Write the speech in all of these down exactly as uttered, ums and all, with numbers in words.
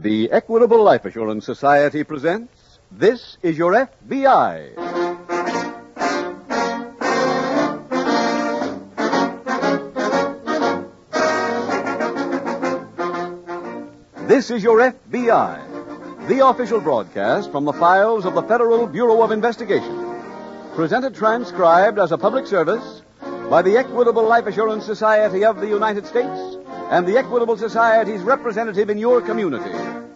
The Equitable Life Assurance Society presents This Is Your F B I. This is Your F B I, the official broadcast from the files of the Federal Bureau of Investigation. Presented transcribed as a public service by the Equitable Life Assurance Society of the United States and the Equitable Society's representative in your community.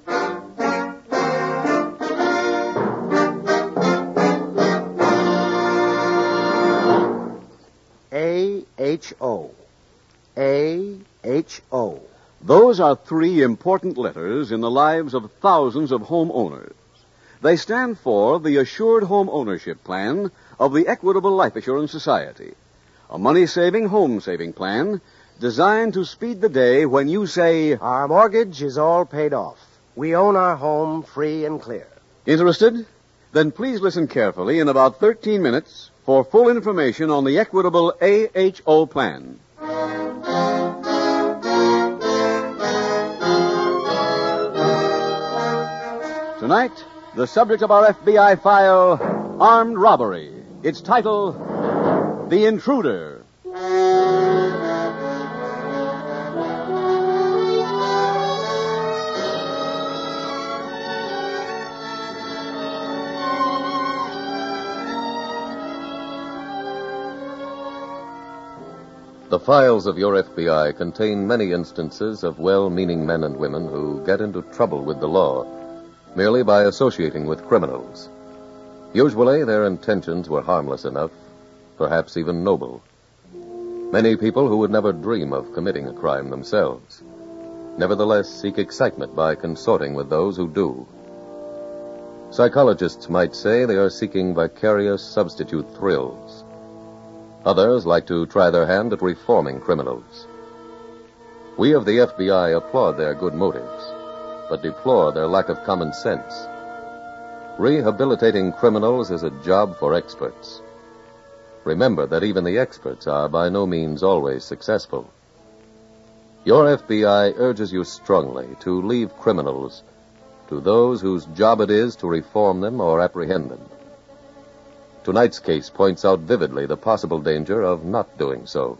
A H O. A H O. Those are three important letters in the lives of thousands of homeowners. They stand for the Assured Home Ownership Plan of the Equitable Life Assurance Society, a money-saving home-saving plan designed to speed the day when you say, Our mortgage is all paid off. We own our home free and clear. Interested? Then please listen carefully in about thirteen minutes for full information on the Equitable A H O plan. Tonight, the subject of our F B I file, Armed Robbery. Its title, The Intruder. The files of your F B I contain many instances of well-meaning men and women who get into trouble with the law merely by associating with criminals. Usually their intentions were harmless enough, perhaps even noble. Many people who would never dream of committing a crime themselves nevertheless seek excitement by consorting with those who do. Psychologists might say they are seeking vicarious substitute thrills. Others like to try their hand at reforming criminals. We of the F B I applaud their good motives, but deplore their lack of common sense. Rehabilitating criminals is a job for experts. Remember that even the experts are by no means always successful. Your F B I urges you strongly to leave criminals to those whose job it is to reform them or apprehend them. Tonight's case points out vividly the possible danger of not doing so.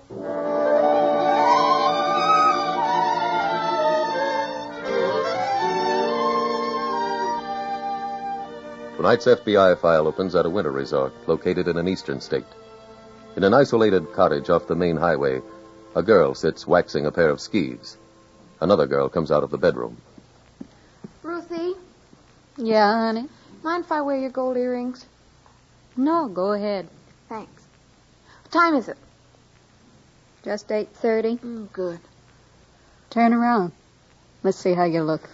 Tonight's F B I file opens at a winter resort located in an eastern state. In an isolated cottage off the main highway, a girl sits waxing a pair of skis. Another girl comes out of the bedroom. Ruthie? Yeah, honey? Mind if I wear your gold earrings? No, go ahead. Thanks. What time is it? Just eight thirty. Mm, good. Turn around. Let's see how you look.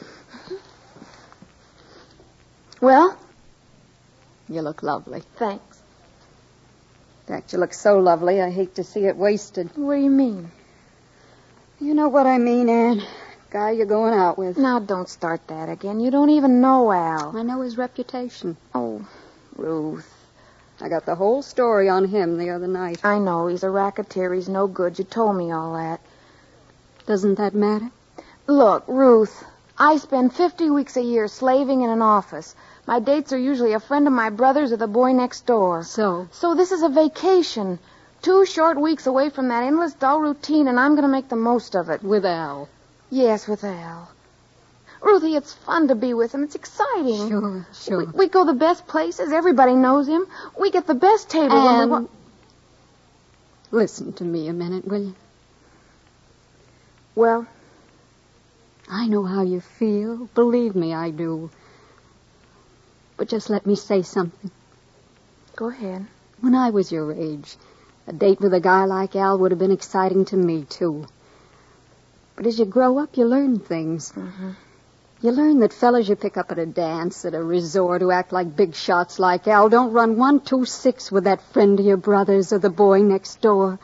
Well? You look lovely. Thanks. In fact, you look so lovely, I hate to see it wasted. What do you mean? You know what I mean, Anne. Guy you're going out with. Now, don't start that again. You don't even know Al. I know his reputation. Oh, Ruth. I got the whole story on him the other night. I know. He's a racketeer. He's no good. You told me all that. Doesn't that matter? Look, Ruth, I spend fifty weeks a year slaving in an office. My dates are usually a friend of my brother's or the boy next door. So? So this is a vacation. Two short weeks away from that endless, dull routine, and I'm going to make the most of it. With Al? Yes, with Al. Ruthie, it's fun to be with him. It's exciting. Sure, sure. We, we go the best places. Everybody knows him. We get the best table when And we wa- listen to me a minute, will you? Well? I know how you feel. Believe me, I do. But just let me say something. Go ahead. When I was your age, a date with a guy like Al would have been exciting to me, too. But as you grow up, you learn things. Mm-hmm. You learn that fellas you pick up at a dance, at a resort, who act like big shots like Al don't run one two six with that friend of your brother's or the boy next door.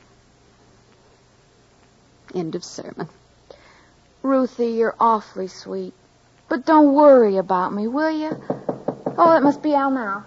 End of sermon. Ruthie, you're awfully sweet. But don't worry about me, will you? Oh, that must be Al now.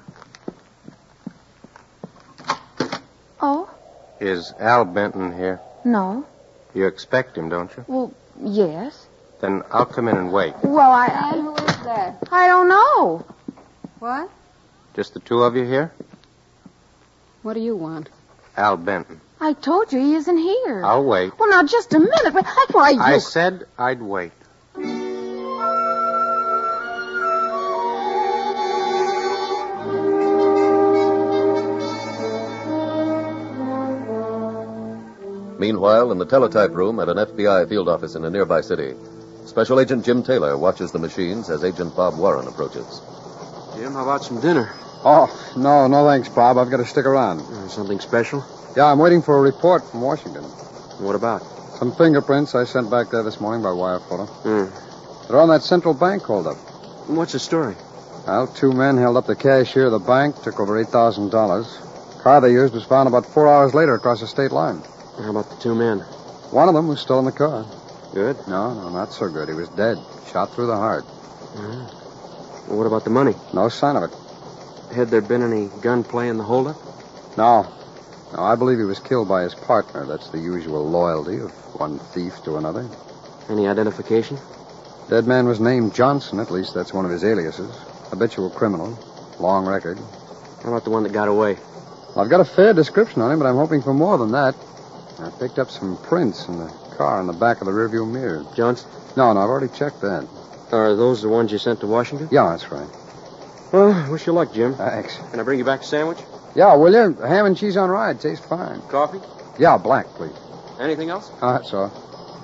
Oh? Is Al Benton here? No. You expect him, don't you? Well, yes. Then I'll come in and wait. Well, I... And who is that? I don't know. What? Just the two of you here? What do you want? Al Benton. I told you he isn't here. I'll wait. Well, now, just a minute. But why, you... I said I'd wait. Meanwhile, in the teletype room at an F B I field office in a nearby city, Special Agent Jim Taylor watches the machines as Agent Bob Warren approaches. Jim, how about some dinner? Oh, no, no thanks, Bob. I've got to stick around. Uh, something special? Yeah, I'm waiting for a report from Washington. What about? Some fingerprints I sent back there this morning by wire photo. Hmm. They're on that central bank holdup. What's the story? Well, two men held up the cashier of the bank, took over eight thousand dollars. The car they used was found about four hours later across the state line. How about the two men? One of them was still in the car. Good? No, no, not so good. He was dead, shot through the heart. Hmm. Well, what about the money? No sign of it. Had there been any gunplay in the holdup? No. No, I believe he was killed by his partner. That's the usual loyalty of one thief to another. Any identification? Dead man was named Johnson. At least that's one of his aliases. Habitual criminal. Long record. How about the one that got away? I've got a fair description on him, but I'm hoping for more than that. I picked up some prints in the car in the back of the rearview mirror. Johnson? No, no, I've already checked that. Are those the ones you sent to Washington? Yeah, that's right. Well, wish you luck, Jim. Thanks. Can I bring you back a sandwich? Yeah, will you? Ham and cheese on rye. Tastes fine. Coffee? Yeah, black, please. Anything else? Oh, that's all.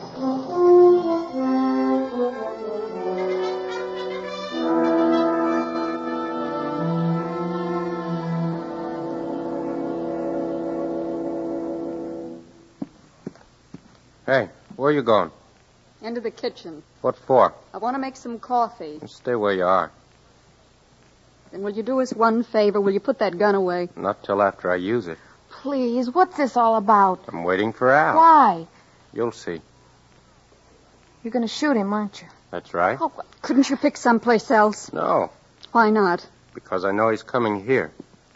Hey, where are you going? Into the kitchen. What for? I want to make some coffee. Stay where you are. Then will you do us one favor? Will you put that gun away? Not till after I use it. Please, what's this all about? I'm waiting for Al. Why? You'll see. You're going to shoot him, aren't you? That's right. Oh, couldn't you pick someplace else? No, Why not? because I know he's coming here.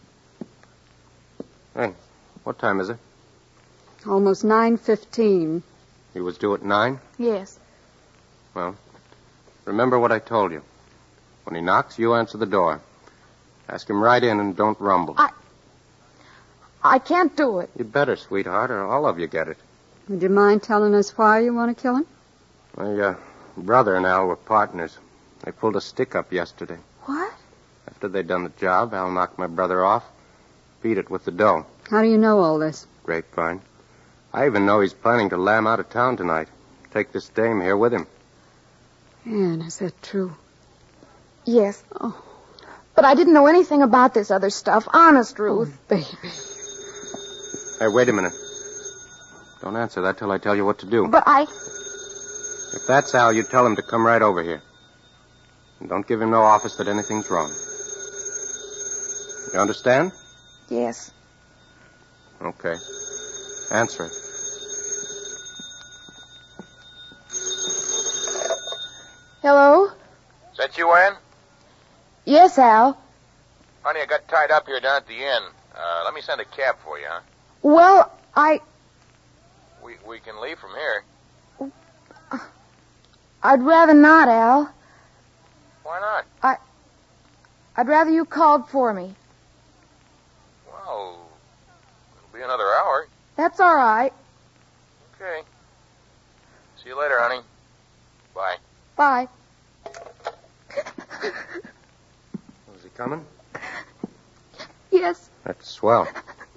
Hey, what time is it? Almost nine fifteen. He was due at nine? Yes. Well, remember what I told you. When he knocks, you answer the door. Ask him right in and don't rumble. I... I can't do it. You'd better, sweetheart, or all of you get it. Would you mind telling us why you want to kill him? My uh, brother and Al were partners. They pulled a stick up yesterday. What? After they'd done the job, Al knocked my brother off, beat it with the dough. How do you know all this? Grapevine. I even know he's planning to lamb out of town tonight. Take this dame here with him. Anne, is that true? Yes. Oh. But I didn't know anything about this other stuff. Honest, Ruth. Oh, baby. Hey, wait a minute. Don't answer that till I tell you what to do. But I... If that's Al, you tell him to come right over here. And don't give him no office that anything's wrong. You understand? Yes. Okay. Answer it. Hello? Is that you, Ann? Yes, Al. Honey, I got tied up here down at the inn. Uh, let me send a cab for you, huh? Well, I... We we can leave from here. I'd rather not, Al. Why not? I... I'd rather you called for me. Well, it'll be another hour. That's all right. Okay. See you later, honey. Bye. Bye. Is he coming? Yes. That's swell.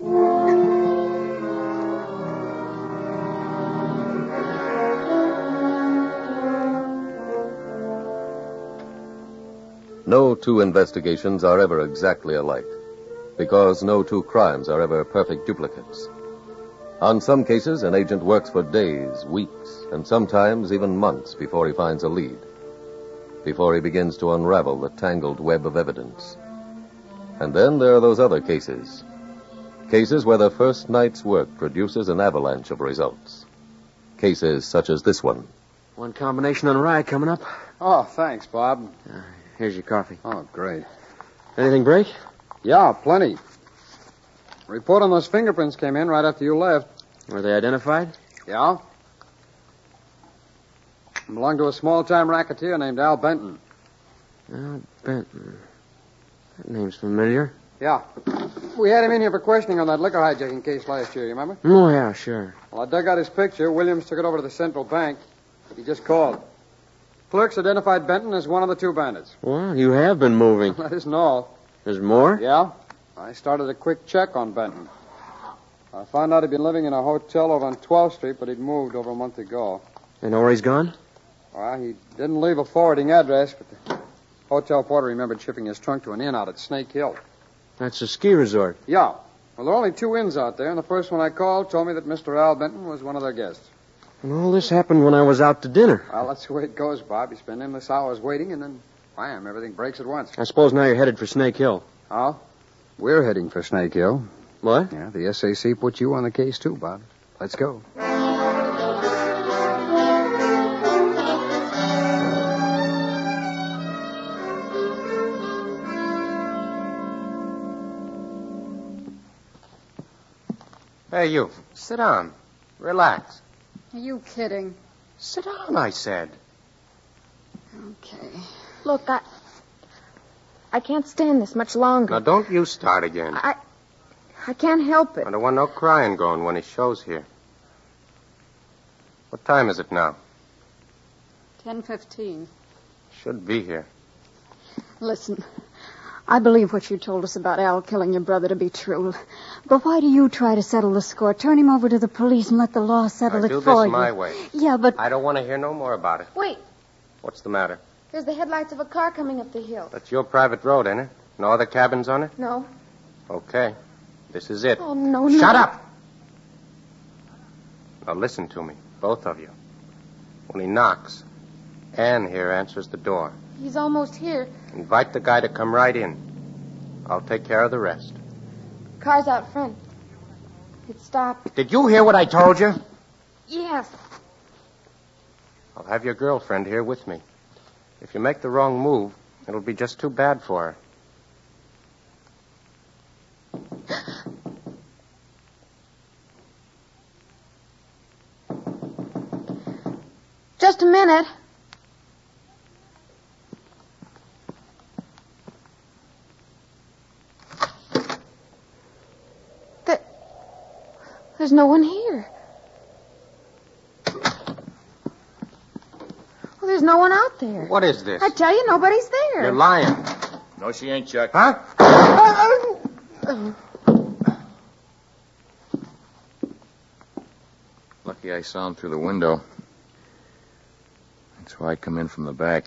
No two investigations are ever exactly alike, because no two crimes are ever perfect duplicates. On some cases, an agent works for days, weeks, and sometimes even months before he finds a lead, before he begins to unravel the tangled web of evidence. And then there are those other cases, cases where the first night's work produces an avalanche of results. Cases such as this one. One combination on rye coming up. Oh, thanks, Bob. Uh, here's your coffee. Oh, great. Anything break? Yeah, plenty. Report on those fingerprints came in right after you left. Were they identified? Yeah? It belonged to a small-time racketeer named Al Benton. Al Benton. That name's familiar. Yeah. We had him in here for questioning on that liquor hijacking case last year, you remember? Oh, yeah, sure. Well, I dug out his picture. Williams took it over to the central bank. He just called. Clerks identified Benton as one of the two bandits. Well, you have been moving. That isn't all. There's more? Yeah. I started a quick check on Benton. I found out he'd been living in a hotel over on twelfth Street, but he'd moved over a month ago. You know where he's gone? Well, he didn't leave a forwarding address, but the hotel porter remembered shipping his trunk to an inn out at Snake Hill. That's a ski resort. Yeah. Well, there are only two inns out there, and the first one I called told me that Mister Al Benton was one of their guests. And all this happened when I was out to dinner. Well, that's the way it goes, Bob. You spend endless hours waiting, and then, bam, everything breaks at once. I suppose now you're headed for Snake Hill. Oh? We're heading for Snake Hill. What? Yeah, the S A C put you on the case, too, Bob. Let's go. Hey, you. Sit down. Relax. Are you kidding? Sit down, I said. Okay. Look, I... I can't stand this much longer. Now, don't you start again. I... I can't help it. I don't want no crying going when he shows here. What time is it now? ten fifteen. Should be here. Listen, I believe what you told us about Al killing your brother to be true. But why do you try to settle the score? Turn him over to the police and let the law settle I it do for this you. my way. Yeah, but... I don't want to hear no more about it. Wait, What's the matter? there's the headlights of a car coming up the hill. That's your private road, ain't it? No other cabins on it? No. Okay. This is it. Oh, no, no. Shut up! Now listen to me, both of you. When he knocks, Ann here answers the door. He's almost here. Invite the guy to come right in. I'll take care of the rest. Car's out front. It stopped. Did you hear what I told you? Yes. I'll have your girlfriend here with me. If you make the wrong move, it'll be just too bad for her. Just a minute. There... There's no one here. Well, there's no one out there. What is this? I tell you, nobody's there. You're lying. No, she ain't, Chuck. Huh? Lucky I saw him through the window. That's why I come in from the back.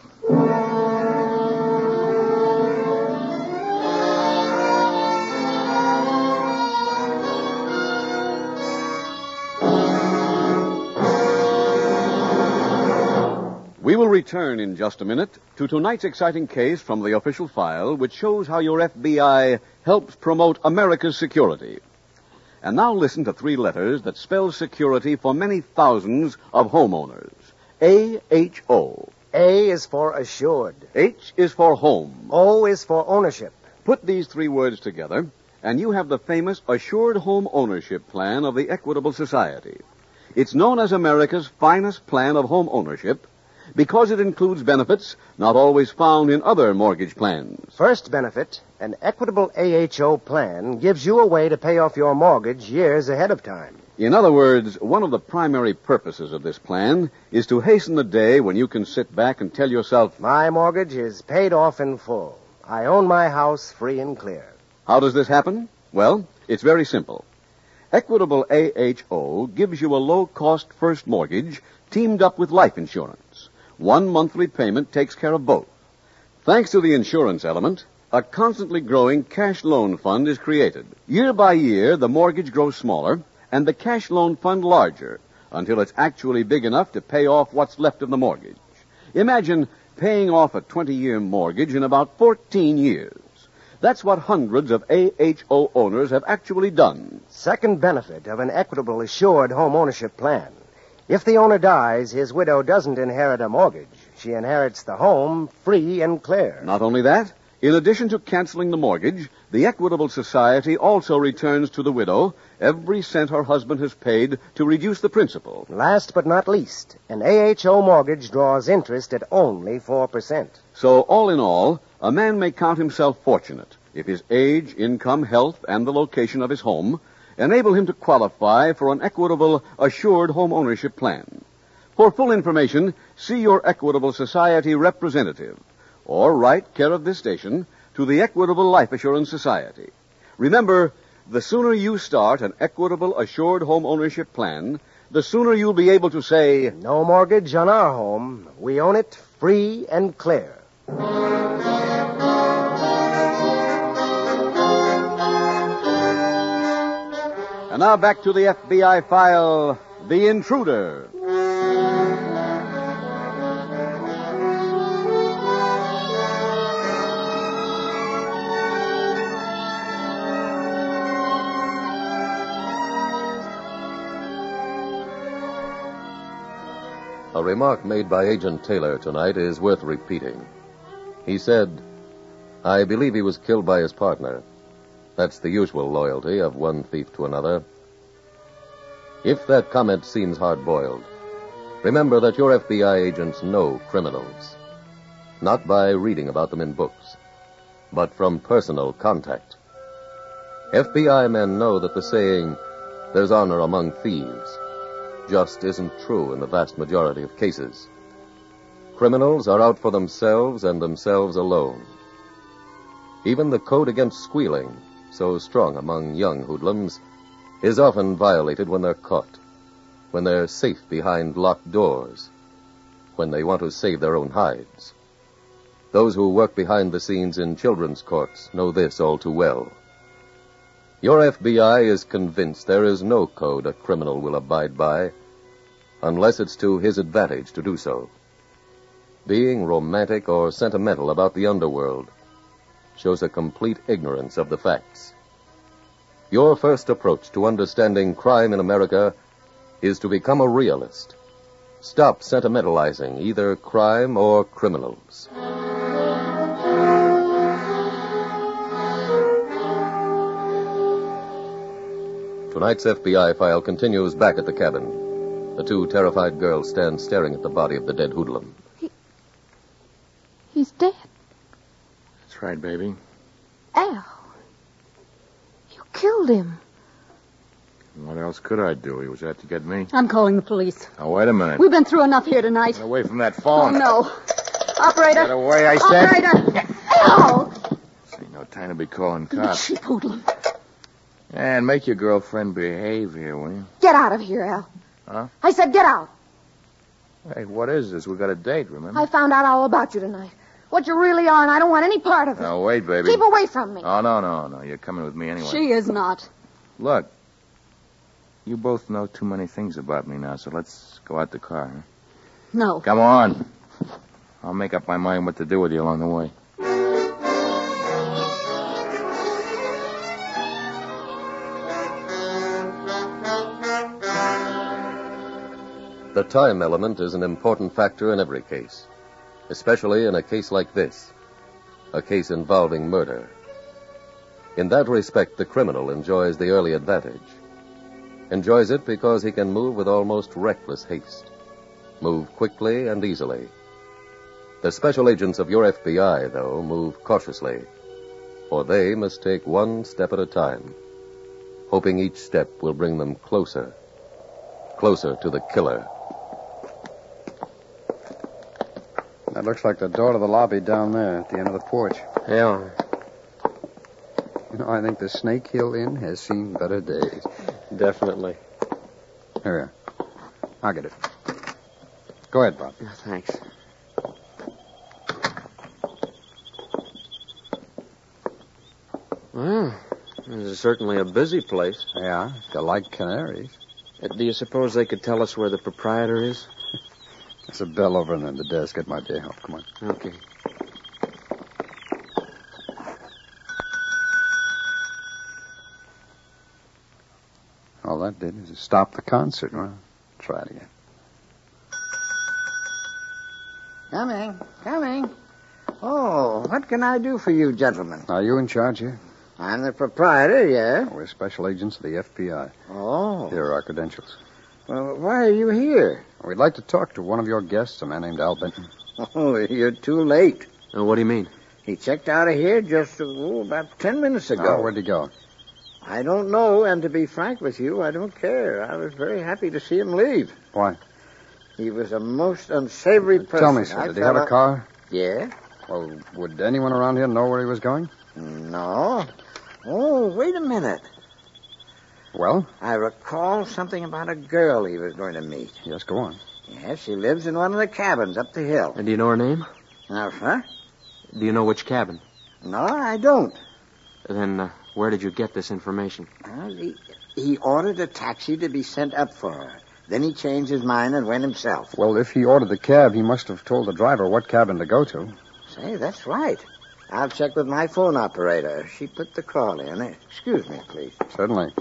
We will return in just a minute to tonight's exciting case from the official file, which shows how your F B I helps promote America's security. And now listen to three letters that spell security for many thousands of homeowners. A H O. A is for assured. H is for home. O is for ownership. Put these three words together, and you have the famous Assured Home Ownership Plan of the Equitable Society. It's known as America's finest plan of home ownership because it includes benefits not always found in other mortgage plans. First benefit, an Equitable A H O plan gives you a way to pay off your mortgage years ahead of time. In other words, one of the primary purposes of this plan is to hasten the day when you can sit back and tell yourself, My mortgage is paid off in full. I own my house free and clear. how does this happen? Well, it's very simple. Equitable A H O gives you a low-cost first mortgage teamed up with life insurance. One monthly payment takes care of both. Thanks to the insurance element, a constantly growing cash loan fund is created. Year by year, the mortgage grows smaller and the cash loan fund larger until it's actually big enough to pay off what's left of the mortgage. Imagine paying off a twenty-year mortgage in about fourteen years. That's what hundreds of A H O owners have actually done. Second benefit of an Equitable Assured Home Ownership plan. If the owner dies, his widow doesn't inherit a mortgage. She inherits the home free and clear. Not only that, In addition to canceling the mortgage, the Equitable Society also returns to the widow every cent her husband has paid to reduce the principal. Last but not least, an A H O mortgage draws interest at only four percent. So, all in all, a man may count himself fortunate if his age, income, health, and the location of his home enable him to qualify for an Equitable Assured Home Ownership Plan. For full information, see your Equitable Society representative, or write care of this station to the Equitable Life Assurance Society. Remember, the sooner you start an Equitable Assured Home Ownership Plan, the sooner you'll be able to say, no mortgage on our home. We own it free and clear. And now back to the F B I file, The Intruder. A remark made by Agent Taylor tonight is worth repeating. He said, I believe he was killed by his partner. That's the usual loyalty of one thief to another. If that comment seems hard-boiled, remember that your F B I agents know criminals. Not by reading about them in books, but from personal contact. F B I men know that the saying, there's honor among thieves, just isn't true in the vast majority of cases. Criminals are out for themselves and themselves alone. Even the code against squealing, so strong among young hoodlums, is often violated when they're caught, when they're safe behind locked doors, when they want to save their own hides. Those who work behind the scenes in children's courts know this all too well. Your F B I is convinced there is no code a criminal will abide by, unless it's to his advantage to do so. Being romantic or sentimental about the underworld shows a complete ignorance of the facts. Your first approach to understanding crime in America is to become a realist. Stop sentimentalizing either crime or criminals. Tonight's F B I file continues back at the cabin. The two terrified girls stand staring at the body of the dead hoodlum. He... He's dead. That's right, baby. Al. You killed him. What else could I do? He was out to get me. I'm calling the police. Now, wait a minute. We've been through enough here tonight. Get away from that Oh, phone. no. Operator. Get away, I said. Operator. Al. This ain't no time to be calling cops. Sheep hoodlum. And make your girlfriend behave here, will you? Get out of here, Al. Huh? I said get out. Hey, what is this? We got a date, remember? I found out all about you tonight. What you really are, and I don't want any part of it. Now, wait, baby. Keep away from me. Oh, no, no, no. You're coming with me anyway. She is not. Look, you both know too many things about me now, so let's go out the car, huh? No. Come on. I'll make up my mind what to do with you along the way. The time element is an important factor in every case, especially in a case like this, a case involving murder. In that respect, the criminal enjoys the early advantage. Enjoys it because he can move with almost reckless haste, move quickly and easily. The special agents of your F B I, though, move cautiously, for they must take one step at a time, hoping each step will bring them closer, closer to the killer. That looks like the door to the lobby down there at the end of the porch. Yeah. You know, I think the Snake Hill Inn has seen better days. Definitely. Here, I'll get it. Go ahead, Bob. Thanks. Well, this is certainly a busy place. Yeah, if you like canaries. Uh, Do you suppose they could tell us where the proprietor is? There's a bell over in the desk. It might be a help. Come on. Okay. All that did is stop the concert. Well, try it again. Coming, coming. Oh, what can I do for you, gentlemen? Are you in charge here? I'm the proprietor, yeah. We're special agents of the F B I. Oh. Here are our credentials. Well, why are you here? We'd like to talk to one of your guests, a man named Al Benton. Oh, you're too late. Uh, what do you mean? He checked out of here just oh, about ten minutes ago. Oh, where'd he go? I don't know, and to be frank with you, I don't care. I was very happy to see him leave. Why? He was a most unsavory person. Tell me, sir, I did he have a felt- car? Yeah? Well, would anyone around here know where he was going? No. Oh, wait a minute. Well? I recall something about a girl he was going to meet. Yes, go on. Yes, she lives in one of the cabins up the hill. And do you know her name? Now, huh? Do you know which cabin? No, I don't. Then uh, where did you get this information? Well, he, he ordered a taxi to be sent up for her. Then he changed his mind and went himself. Well, if he ordered the cab, he must have told the driver what cabin to go to. Say, that's right. I'll check with my phone operator. She put the call in. Excuse me, please. Certainly.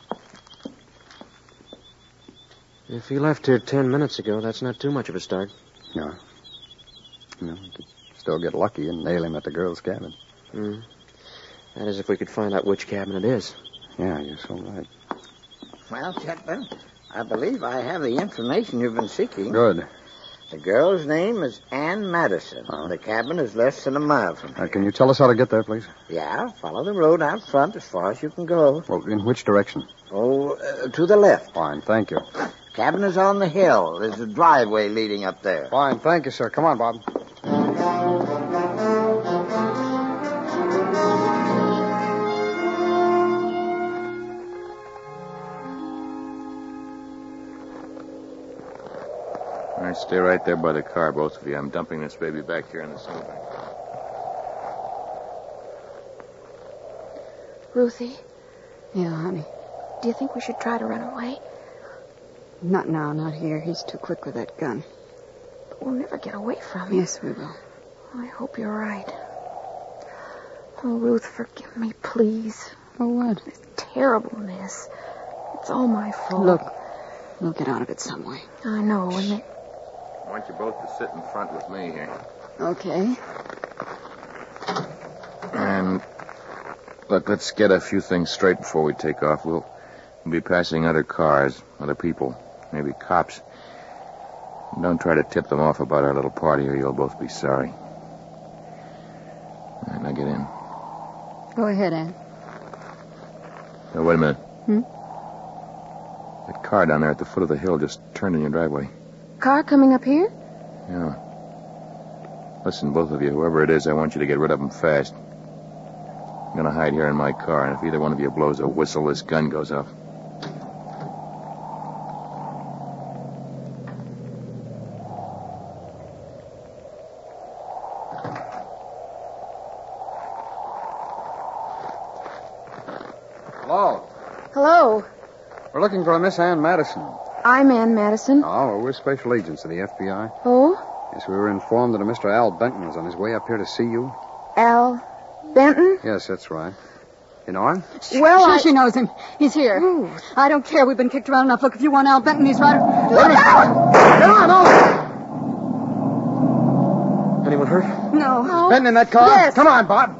If he left here ten minutes ago, that's not too much of a start. No. No, we could still get lucky and nail him at the girl's cabin. Hmm. That is, if we could find out which cabin it is. Yeah, you're so right. Well, gentlemen, I believe I have the information you've been seeking. Good. The girl's name is Ann Madison. Uh-huh. The cabin is less than a mile from here. Uh, can you tell us how to get there, please? Yeah, follow the road out front as far as you can go. Well, in which direction? Oh, uh, to the left. Fine, thank you. Cabin is on the hill. There's a driveway leading up there. Fine, thank you, sir. Come on, Bob. All right, stay right there by the car, both of you. I'm dumping this baby back here in the snowbank. Ruthie, Yeah, honey. do you think we should try to run away? Not now, not here. He's too quick with that gun. But we'll never get away from him. Yes, we will. I hope you're right. Oh, Ruth, forgive me, please. For what? This terrible mess. It's all my fault. Look, we'll get out of it some way. I know, and it... I want you both to sit in front with me here. Okay. And look, let's get a few things straight before we take off. We'll, we'll be passing other cars, other people, maybe cops. Don't try to tip them off about our little party or you'll both be sorry. All right, now get in. Go ahead, Ann. Now, wait a minute. Hmm? That car down there at the foot of the hill just turned in your driveway. Car coming up here? Yeah. Listen, both of you, whoever it is, I want you to get rid of him fast. I'm going to hide here in my car, and if either one of you blows a whistle, this gun goes off. Hello. Hello. We're looking for a Miss Ann Madison. I'm Ann Madison. Oh, well, we're special agents of the F B I. Oh? Yes, we were informed that a Mister Al Benton was on his way up here to see you. Al Benton? Yes, that's right. You know him? Well, sure I... she knows him. He's here. Ooh. I don't care. We've been kicked around enough. Look, if you want Al Benton, he's right... Look out! Get on, over! Anyone hurt? No. No. Benton in that car? Yes. Come on, Bob.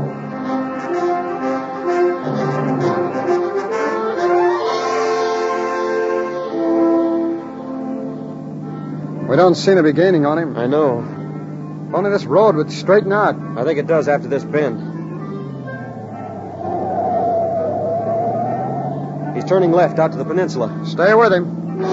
We don't seem to be gaining on him. I know. If only this road would straighten out. I think it does after this bend. He's turning left out to the peninsula. Stay with him.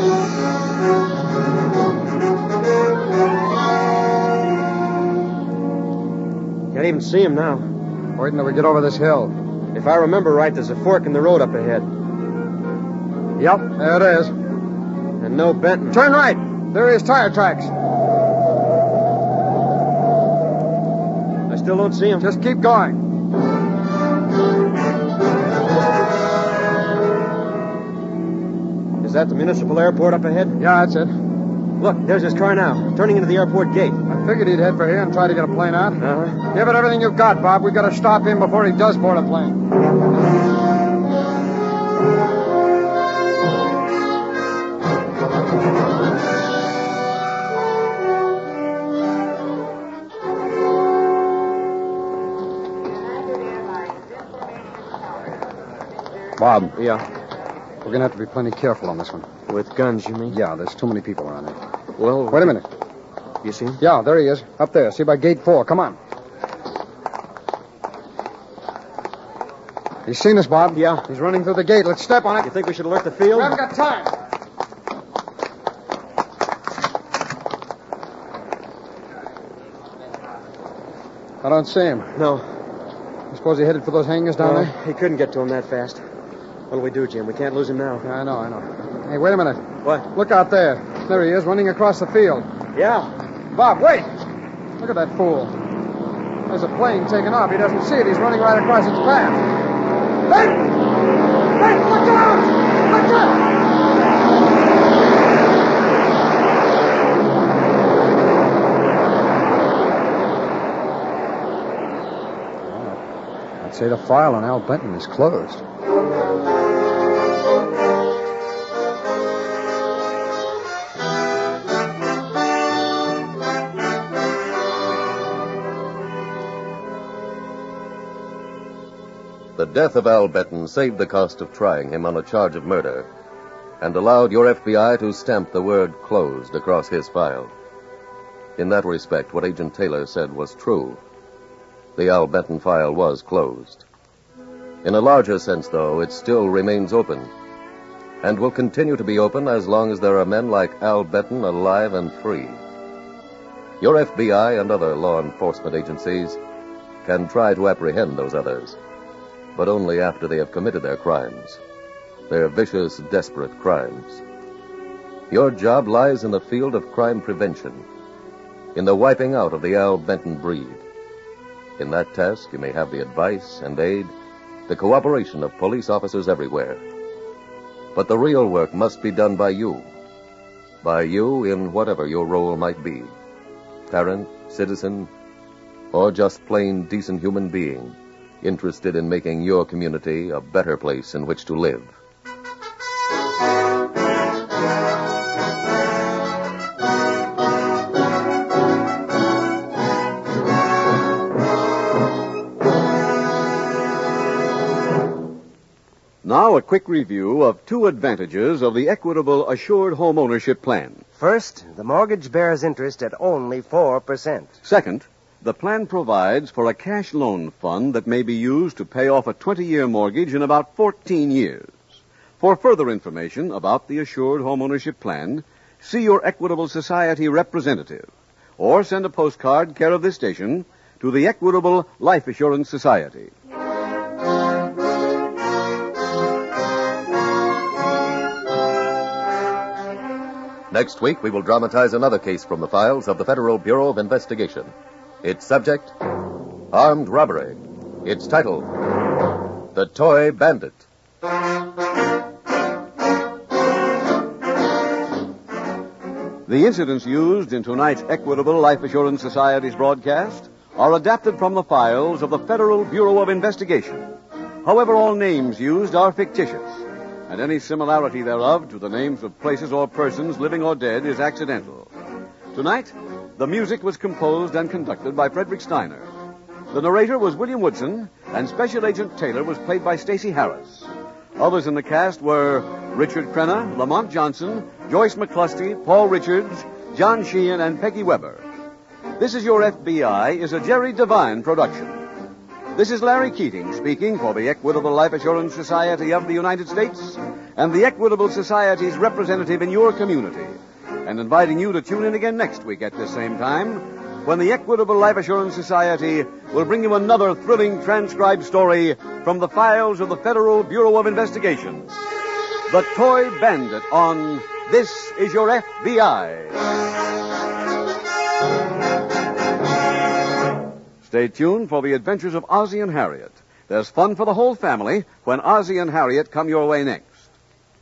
Can't even see him now. Wait until we get over this hill. If I remember right, there's a fork in the road up ahead. Yep, there it is. And no Benton. Turn right. There are his tire tracks. I still don't see him. Just keep going. Is that the municipal airport up ahead? Yeah, that's it. Look, there's his car now, turning into the airport gate. I figured he'd head for here and try to get a plane out. Uh-huh. Give it everything you've got, Bob. We've got to stop him before he does board a plane. Bob, Yeah. we're going to have to be plenty careful on this one. With guns, you mean? Yeah, there's too many people around here. Well... Wait a minute. You see him? Yeah, there he is. Up there. See by gate four. Come on. He's seen us, Bob. Yeah. He's running through the gate. Let's step on it. You think we should alert the field? We haven't got time. I don't see him. No. I suppose he headed for those hangars down No, there? he couldn't get to him that fast. What'll we do, Jim? We can't lose him now. Yeah, I know, I know. Hey, wait a minute. What? Look out there. There he is, running across the field. Yeah. Bob, wait! Look at that fool. There's a plane taking off. He doesn't see it. He's running right across its path. Hey! Hey, look out! Look out! I'd say the file on Al Benton is closed. The death of Al Benton saved the cost of trying him on a charge of murder and allowed your F B I to stamp the word closed across his file. In that respect, what Agent Taylor said was true. The Al Benton file was closed. In a larger sense, though, it still remains open and will continue to be open as long as there are men like Al Benton alive and free. Your F B I and other law enforcement agencies can try to apprehend those others, but only after they have committed their crimes, their vicious, desperate crimes. Your job lies in the field of crime prevention, in the wiping out of the Al Benton breed. In that task, you may have the advice and aid, the cooperation of police officers everywhere. But the real work must be done by you, by you in whatever your role might be, parent, citizen, or just plain decent human being, interested in making your community a better place in which to live. Now a quick review of two advantages of the Equitable Assured Home Ownership Plan. First, the mortgage bears interest at only four percent. Second, the plan provides for a cash loan fund that may be used to pay off a twenty-year mortgage in about fourteen years. For further information about the Assured Homeownership Plan, see your Equitable Society representative or send a postcard care of this station to the Equitable Life Assurance Society. Next week, we will dramatize another case from the files of the Federal Bureau of Investigation. Its subject, armed robbery. Its title, The Toy Bandit. The incidents used in tonight's Equitable Life Assurance Society's broadcast are adapted from the files of the Federal Bureau of Investigation. However, all names used are fictitious, and any similarity thereof to the names of places or persons, living or dead, is accidental. Tonight, the music was composed and conducted by Frederick Steiner. The narrator was William Woodson, and Special Agent Taylor was played by Stacey Harris. Others in the cast were Richard Crenna, Lamont Johnson, Joyce McClusty, Paul Richards, John Sheehan, and Peggy Weber. This Is Your F B I is a Jerry Devine production. This is Larry Keating speaking for the Equitable Life Assurance Society of the United States and the Equitable Society's representative in your community, and inviting you to tune in again next week at this same time when the Equitable Life Assurance Society will bring you another thrilling transcribed story from the files of the Federal Bureau of Investigation. The Toy Bandit on This Is Your F B I. Stay tuned for the adventures of Ozzie and Harriet. There's fun for the whole family when Ozzie and Harriet come your way next.